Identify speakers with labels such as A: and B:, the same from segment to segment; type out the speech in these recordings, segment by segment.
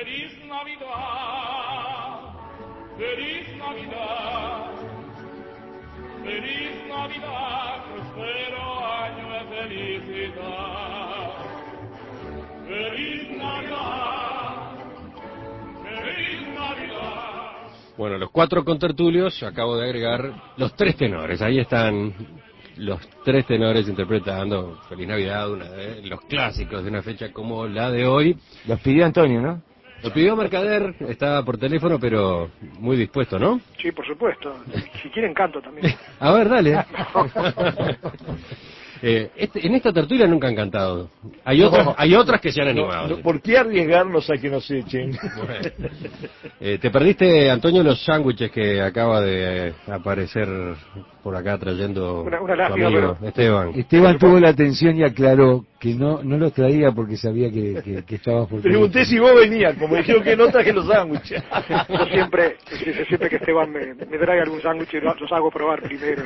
A: Feliz Navidad, feliz Navidad, feliz Navidad, prospero año de felicidad. Feliz Navidad, feliz Navidad.
B: Bueno, los 4 contertulios, acabo de agregar los 3 tenores. Ahí están los 3 tenores interpretando Feliz Navidad, una de los clásicos de una fecha como la de hoy.
C: Los pidió Antonio, ¿no?
B: Lo pidió Mercader, estaba por teléfono, pero muy dispuesto, ¿no?
D: Sí, por supuesto. Si quieren canto también.
B: A ver, dale. En esta tertulia nunca han cantado. Hay otras que se han animado.
E: ¿Por qué arriesgarnos a que nos echen?
B: Bueno. Te perdiste, Antonio, los sándwiches que acaba de aparecer por acá trayendo
D: Una
B: tu
D: lástima,
B: amigo
D: pero...
B: Esteban.
C: Esteban tuvo la atención y aclaró que no los traía porque sabía que estabas por...
E: Pregunté si vos venías, como dijeron que no traje los sándwiches.
D: Yo siempre que Esteban me trae algún sándwich, los hago probar primero.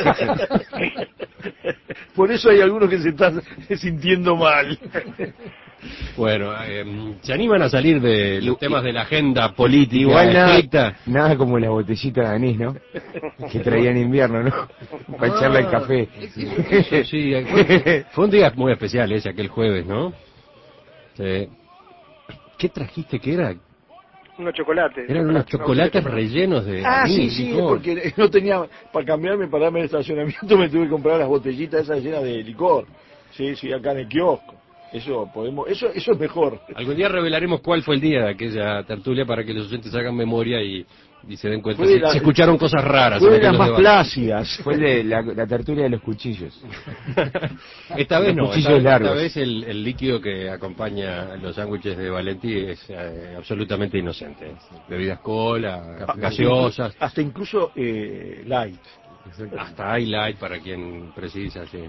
E: Por eso hay algunos que se están sintiendo mal.
B: Bueno, ¿se animan a salir de los temas de la agenda política
C: Igual
B: estricta?
C: nada como la botellita de anís, ¿no? Que traía en invierno, ¿no? Para echarle el café.
B: Eso sí, fue un día muy especial ese, aquel jueves, ¿no? Sí. ¿Qué trajiste que era?
D: Unos chocolates.
B: Eran unos chocolates rellenos de anís,
E: Sí,
B: licor.
E: porque no tenía, para cambiarme, para darme el estacionamiento, me tuve que comprar las botellitas esas llenas de licor. Sí, acá en el kiosco. Eso es mejor.
B: Algún día revelaremos cuál fue el día de aquella tertulia para que los oyentes hagan memoria y se den cuenta.
E: Fue
B: Se escucharon cosas raras.
E: Fue de
B: en
E: las
B: aquellos
E: más
B: debates.
E: plácidas.
C: Fue de la tertulia de los cuchillos.
B: Esta vez no,
C: cuchillos largos.
B: esta vez el líquido que acompaña los sándwiches de Valentí es absolutamente inocente. Bebidas cola, gaseosas,
E: Hasta incluso light.
B: hasta highlight para quien precisa, sí.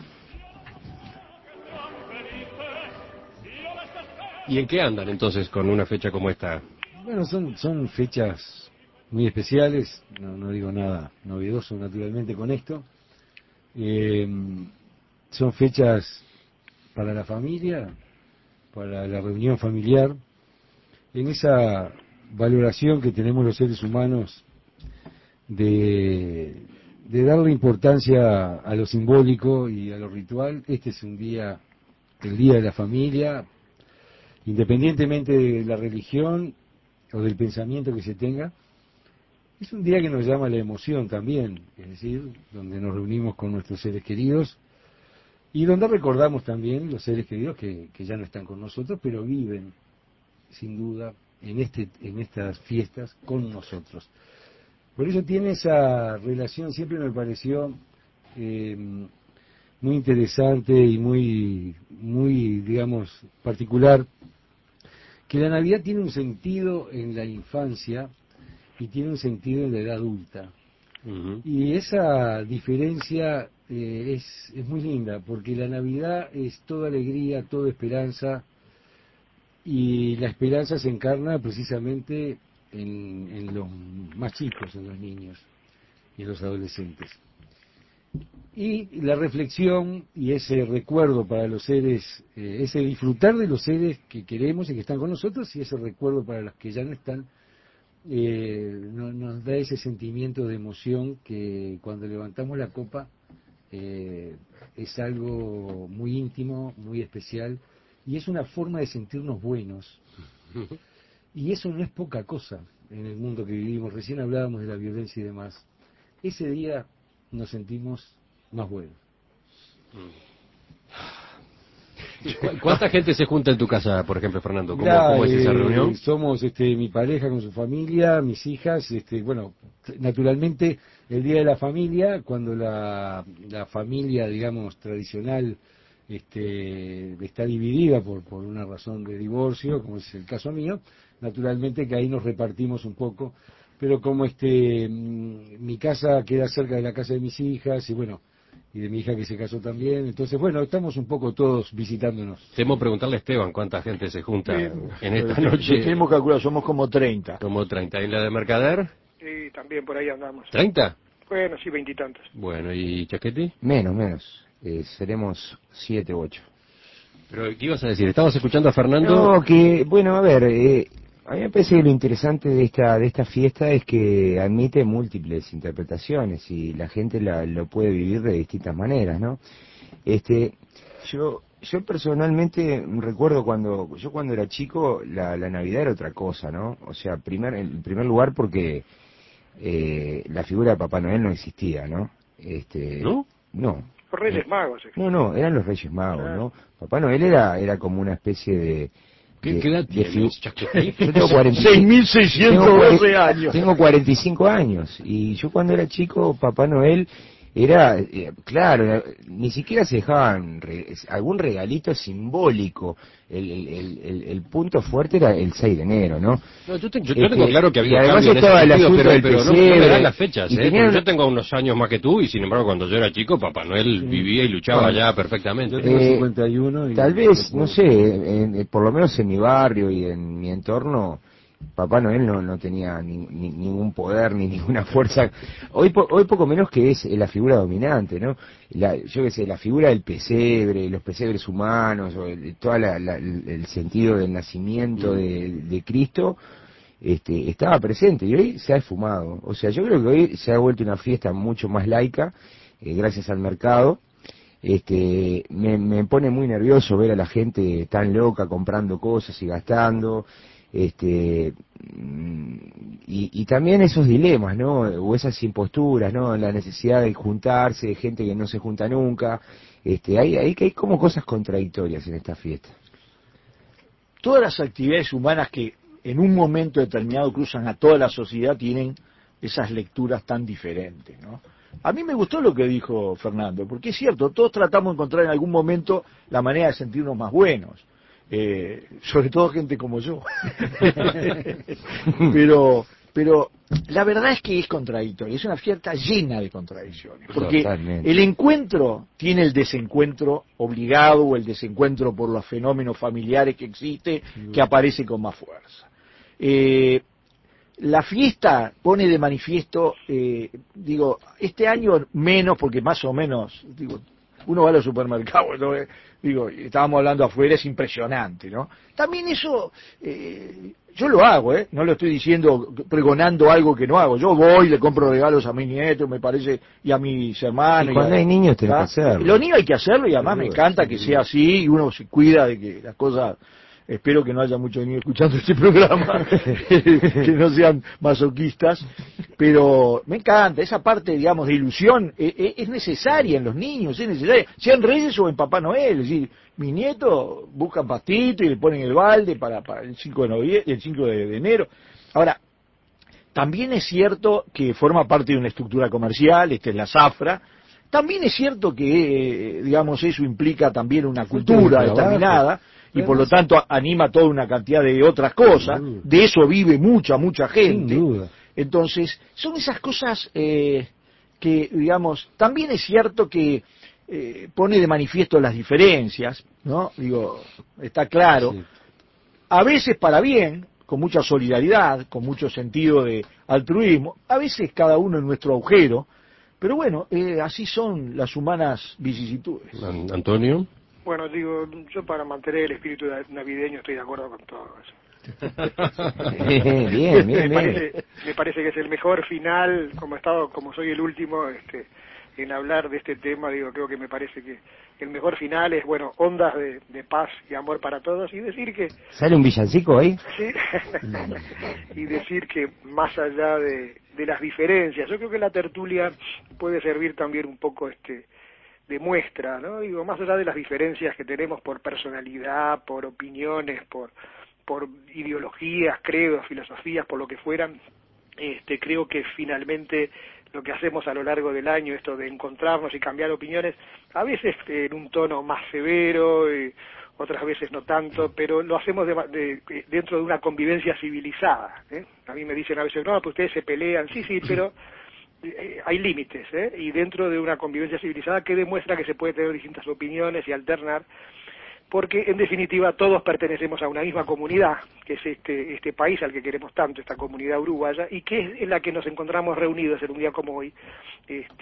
B: ¿Y en qué andan entonces con una fecha como esta?
C: Bueno, son fechas muy especiales, no digo nada novedoso naturalmente con esto. Son fechas para la familia, para la reunión familiar, en esa valoración que tenemos los seres humanos de darle importancia a lo simbólico y a lo ritual. Este es el día de la familia, independientemente de la religión o del pensamiento que se tenga. Es un día que nos llama la emoción también, es decir, donde nos reunimos con nuestros seres queridos y donde recordamos también los seres queridos que ya no están con nosotros, pero viven, sin duda, en estas fiestas con nosotros. Por eso tiene esa relación, siempre me pareció muy interesante y muy, digamos, particular, que la Navidad tiene un sentido en la infancia y tiene un sentido en la edad adulta.
B: Uh-huh.
C: Y esa diferencia es muy linda, porque la Navidad es toda alegría, toda esperanza, y la esperanza se encarna precisamente en los más chicos, en los niños y en los adolescentes. Y la reflexión y ese recuerdo para los seres, ese disfrutar de los seres que queremos y que están con nosotros, y ese recuerdo para los que ya no están, nos da ese sentimiento de emoción que cuando levantamos la copa es algo muy íntimo, muy especial, y es una forma de sentirnos buenos. Y eso no es poca cosa en el mundo que vivimos. Recién hablábamos de la violencia y demás. Ese día nos sentimos más buenos.
B: ¿Cuánta gente se junta en tu casa, por ejemplo, Fernando? ¿Cómo es esa reunión?
C: Somos mi pareja con su familia, mis hijas, bueno, naturalmente el Día de la Familia, cuando la familia, digamos, tradicional está dividida por una razón de divorcio, como es el caso mío, naturalmente que ahí nos repartimos un poco, pero como mi casa queda cerca de la casa de mis hijas y de mi hija que se casó también, entonces estamos un poco todos visitándonos.
B: Temo preguntarle a Esteban cuánta gente se junta en esta noche.
E: Tenemos calculado, somos como 30.
B: Como 30. ¿Y la de Mercader?
D: Sí, también por ahí andamos.
B: ¿30?
D: Bueno, sí, 20 y tantos.
B: Bueno, ¿y Chaquetti?
C: Menos. Seremos 7 u 8.
B: Pero, ¿qué ibas a decir? ¿Estabas escuchando a Fernando?
F: No, que, bueno, a ver, a mí me parece que lo interesante de esta fiesta es que admite múltiples interpretaciones y la gente lo puede vivir de distintas maneras, ¿no? Yo personalmente recuerdo cuando era chico, la Navidad era otra cosa, ¿no? O sea, en primer lugar porque la figura de Papá Noel no existía, ¿no?
B: ¿No?
F: No.
D: Los Reyes Magos.
F: No, eran los Reyes Magos,
D: Claro.
F: ¿no? Papá Noel era como una especie de...
B: ¿Qué edad tienes, Chasquetín?
F: Yo tengo
E: 6.612 años.
F: Tengo 45 años y yo cuando era chico Papá Noel era, claro, ni siquiera se dejaban algún regalito simbólico. El punto fuerte era el 6 de enero, ¿no?
B: No, yo tengo claro que
F: y
B: había un
F: además
B: cambio en ese
F: estaba el
B: sentido,
F: asunto del
B: pero no
F: pesebre,
B: me dan las fechas,
F: y
B: porque
F: tenían-
B: yo tengo unos años más que tú y sin embargo cuando yo era chico Papá Noel vivía y luchaba
C: Bueno,
B: ya perfectamente.
C: Yo tengo 51 y...
F: Tal vez, no sé, por lo menos en mi barrio y en mi entorno, Papá Noel no tenía ningún poder ni ninguna fuerza. Hoy poco menos que es la figura dominante, ¿no? Yo qué sé, la figura del pesebre, los pesebres humanos, o todo el sentido del nacimiento de Cristo, estaba presente y hoy se ha esfumado. O sea, yo creo que hoy se ha vuelto una fiesta mucho más laica, gracias al mercado. Me pone muy nervioso ver a la gente tan loca comprando cosas y gastando, y también esos dilemas, ¿no? O esas imposturas, ¿no? La necesidad de juntarse, gente que no se junta nunca, hay como cosas contradictorias en esta fiesta.
E: Todas las actividades humanas que en un momento determinado cruzan a toda la sociedad tienen esas lecturas tan diferentes, ¿no? A mí me gustó lo que dijo Fernando, porque es cierto, todos tratamos de encontrar en algún momento la manera de sentirnos más buenos, sobre todo gente como yo. pero la verdad es que es contradictorio, es una fiesta llena de contradicciones, porque
F: Totalmente.
E: el encuentro tiene el desencuentro obligado o el desencuentro por los fenómenos familiares que existe, que aparece con más fuerza. La fiesta pone de manifiesto, este año menos, porque más o menos, uno va a los supermercados, ¿no? Estábamos hablando afuera, es impresionante, ¿no? También eso, yo lo hago, no lo estoy diciendo pregonando algo que no hago. Yo voy, le compro regalos a mis nietos, me parece, y a mis hermanos.
F: Y cuando hay niños tenés que hacerlo.
E: Los niños hay que hacerlo y además me encanta que sea así y uno se cuida de que las cosas... Espero que no haya muchos niños escuchando este programa, que no sean masoquistas, pero me encanta, esa parte, digamos, de ilusión es necesaria en los niños, es necesaria, sean Reyes o en Papá Noel, es decir, mis nietos buscan pastito y le ponen el balde para el 5 de noviembre, el 5 de enero. Ahora, también es cierto que forma parte de una estructura comercial, esta es la zafra. También es cierto que, digamos, eso implica también una cultura determinada, y por lo tanto anima toda una cantidad de otras cosas. De eso vive mucha gente.
C: Sin duda.
E: Entonces, son esas cosas que, digamos, también es cierto que pone de manifiesto las diferencias, ¿no? Está claro.
C: Sí.
E: A veces para bien, con mucha solidaridad, con mucho sentido de altruismo, a veces cada uno en nuestro agujero, pero bueno, así son las humanas vicisitudes.
B: Antonio.
D: Bueno, yo para mantener el espíritu navideño estoy de acuerdo con todo eso.
F: Bien.
D: Me parece que es el mejor final, como soy el último en hablar de este tema, creo que me parece que el mejor final es, ondas de paz y amor para todos, y decir que...
F: ¿Sale un villancico ahí?
D: Sí, y decir que más allá de las diferencias, yo creo que la tertulia puede servir también un poco de muestra, ¿no? Más allá de las diferencias que tenemos por personalidad, por opiniones, por ideologías, credos, filosofías, por lo que fueran, creo que finalmente lo que hacemos a lo largo del año, esto de encontrarnos y cambiar opiniones, a veces en un tono más severo, otras veces no tanto, pero lo hacemos dentro de una convivencia civilizada, ¿eh? A mí me dicen a veces, no, pues ustedes se pelean, sí, pero... hay límites, y dentro de una convivencia civilizada que demuestra que se puede tener distintas opiniones y alternar, porque en definitiva todos pertenecemos a una misma comunidad, que es este país al que queremos tanto, esta comunidad uruguaya, y que es en la que nos encontramos reunidos en un día como hoy,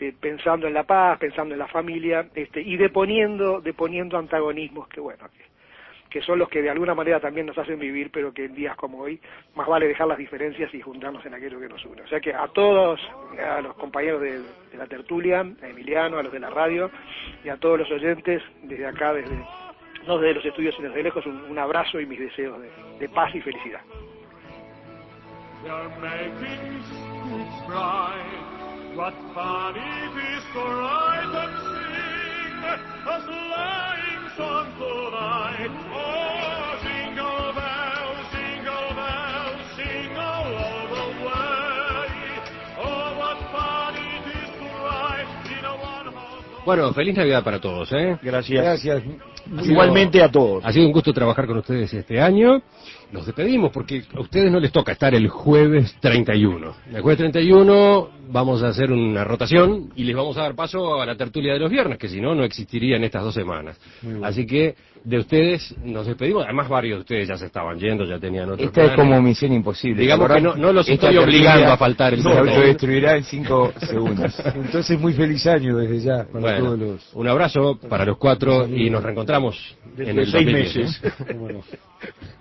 D: pensando en la paz, pensando en la familia, y deponiendo antagonismos que que son los que de alguna manera también nos hacen vivir, pero que en días como hoy más vale dejar las diferencias y juntarnos en aquello que nos une. O sea que a todos, a los compañeros de la tertulia, a Emiliano, a los de la radio y a todos los oyentes, desde acá, no desde los estudios sino desde lejos, un abrazo y mis deseos de paz y felicidad.
A: They're making spooks bright, what fun it is to write and sing a sleighing song tonight. Oh, jingle bells, sing all the way. Oh, what fun it is to ride in a one-horse.
B: Bueno, feliz Navidad para todos, ¿eh?
E: Gracias.
C: Gracias.
E: Igualmente a todos.
B: Ha sido un gusto trabajar con ustedes este año. Nos despedimos porque a ustedes no les toca estar el jueves 31. El jueves 31 vamos a hacer una rotación y les vamos a dar paso a la tertulia de los viernes, que si no, no existiría en estas 2 semanas. Así que de ustedes nos despedimos. Además, varios de ustedes ya se estaban yendo, ya tenían otros
F: Esta es
B: planes.
F: como misión imposible.
B: Digamos que no los
F: Esta
B: estoy obligando
F: tertulia
B: a faltar el
F: se
B: sábado.
F: autodestruirá en 5 segundos.
C: Entonces, muy feliz año desde ya para
B: Bueno,
C: todos los...
B: un abrazo para los 4 y nos reencontramos en
E: Dentro de
B: el
E: 6
B: 2010,
E: meses.
B: ¿eh?
C: Cómo no.